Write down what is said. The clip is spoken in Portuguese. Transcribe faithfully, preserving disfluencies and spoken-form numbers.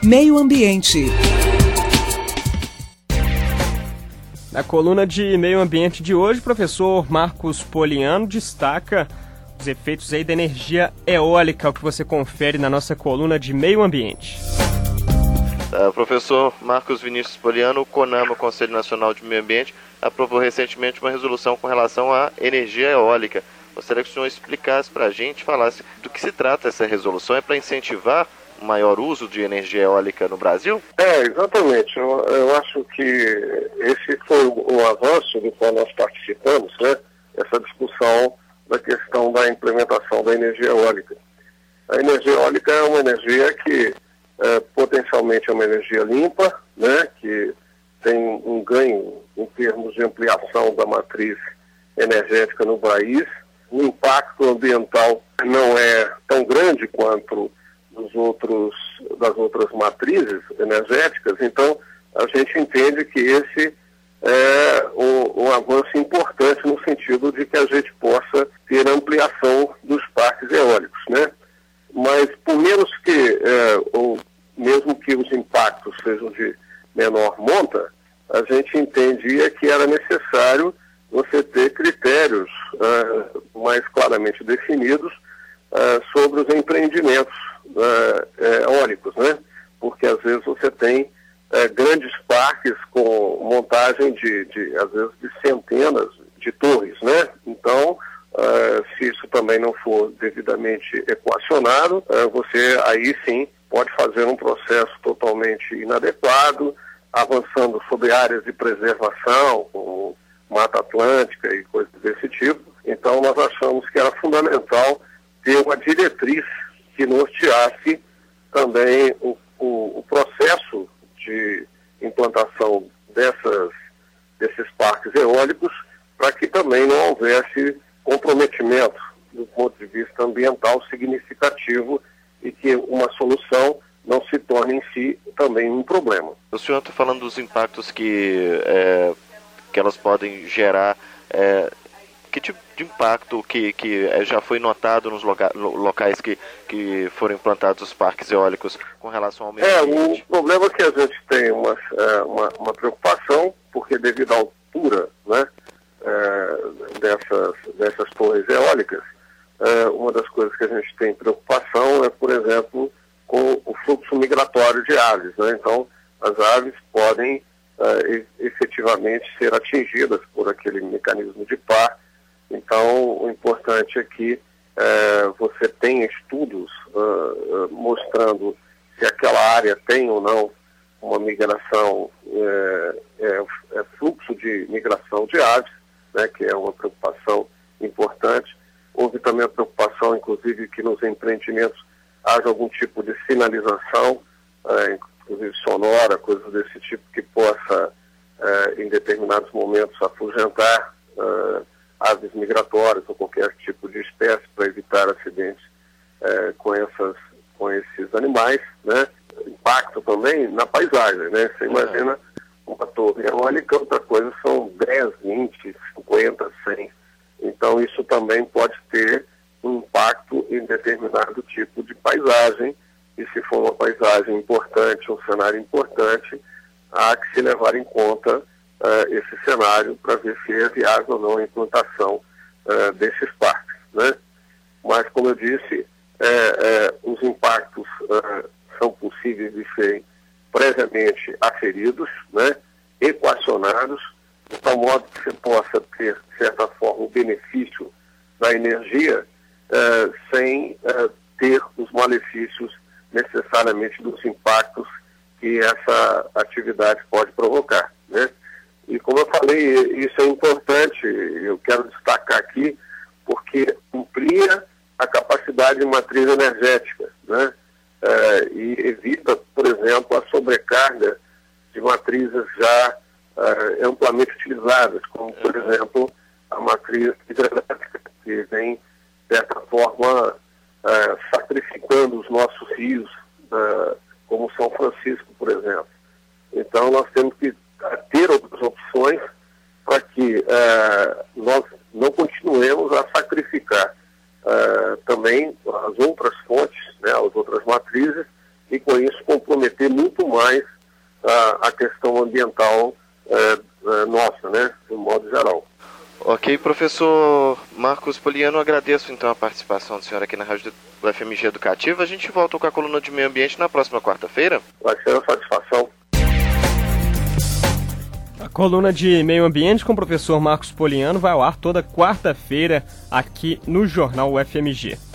Meio Ambiente. Na coluna de Meio Ambiente de hoje, o professor Marcos Poliano destaca os efeitos aí da energia eólica, o que você confere na nossa coluna de Meio Ambiente. Uh, professor Marcos Vinícius Poliano, o CONAMA, o Conselho Nacional de Meio Ambiente, aprovou recentemente uma resolução com relação à energia eólica. Gostaria que o senhor explicasse para a gente, falasse do que se trata essa resolução. É para incentivar o maior uso de energia eólica no Brasil? É, exatamente. Eu, eu acho que esse foi o, o avanço do qual nós participamos, né? Essa discussão da questão da implementação da energia eólica. A energia eólica é uma energia que é, potencialmente é uma energia limpa, né? Que tem um ganho em termos de ampliação da matriz energética no país. O impacto ambiental não é tão grande quanto dos outros, das outras matrizes energéticas, então a gente entende que esse é um, um avanço importante no sentido de que a gente possa ter ampliação dos parques eólicos, né? Mas por menos que, é, ou mesmo que os impactos sejam de menor monta, a gente entendia que era necessário você ter critérios uh, mais claramente definidos uh, sobre os empreendimentos uh, eólicos, né? Porque às vezes você tem uh, grandes parques com montagem de, de, às vezes, de centenas de torres, né? Então, uh, se isso também não for devidamente equacionado, uh, você aí sim pode fazer um processo totalmente inadequado, avançando sobre áreas de preservação, como Mata Atlântica e coisas desse tipo. Então nós achamos que era fundamental ter uma diretriz que norteasse também o, o, o processo de implantação dessas, desses parques eólicos, para que também não houvesse comprometimento do ponto de vista ambiental significativo e que uma solução não se torne em si também um problema. O senhor está falando dos impactos que, é, que elas podem gerar. É, que tipo de impacto que, que já foi notado nos loca- locais que, que foram implantados os parques eólicos com relação ao meio É, ambiente? o problema é que a gente tem uma, uma, uma preocupação, porque devido à altura, né, é, dessas, dessas torres eólicas, é, uma das coisas que a gente tem preocupação é, por exemplo, com o fluxo migratório de aves, né? Então, as aves podem uh, efetivamente ser atingidas por aquele mecanismo de par. Então, o importante é que uh, você tenha estudos uh, uh, mostrando se aquela área tem ou não uma migração, uh, é, é fluxo de migração de aves, né? Que é uma preocupação importante. Houve também a preocupação, inclusive, que nos empreendimentos haja algum tipo de sinalização, eh, inclusive sonora, coisas desse tipo, que possa, eh, em determinados momentos, afugentar eh, aves migratórias ou qualquer tipo de espécie para evitar acidentes eh, com, essas, com esses animais, né? Impacto também na paisagem, né? Você imagina uma torre eólica, outra coisa são dez, vinte, cinquenta, cem. Então isso também pode ter um impacto em determinado tipo de paisagem, e se for uma paisagem importante, um cenário importante, há que se levar em conta uh, esse cenário para ver se é viável ou não a implantação uh, desses parques, né? Mas, como eu disse, é, é, os impactos uh, são possíveis de serem previamente aferidos, né? Equacionados, de tal modo que você possa ter, de certa forma, o benefício da energia Uh, sem uh, ter os malefícios necessariamente dos impactos que essa atividade pode provocar, né? E como eu falei, isso é importante, eu quero destacar aqui, porque amplia a capacidade de matriz energética, né? Uh, e evita, por exemplo, a sobrecarga de matrizes já uh, amplamente utilizadas, como, por exemplo, a matriz hidrelétrica, que vem de certa forma, uh, sacrificando os nossos rios, uh, como São Francisco, por exemplo. Então, nós temos que ter outras opções para que uh, nós não continuemos a sacrificar uh, também as outras fontes, né, as outras matrizes, e e com isso comprometer muito mais a, a questão ambiental é, é, nossa, né, de um modo geral. Ok, professor Marcos Poliano, agradeço então a participação do senhor aqui na Rádio do F M G Educativa. A gente volta com a coluna de meio ambiente na próxima quarta-feira. Vai ser uma satisfação. A coluna de meio ambiente com o professor Marcos Poliano vai ao ar toda quarta-feira aqui no Jornal U F M G.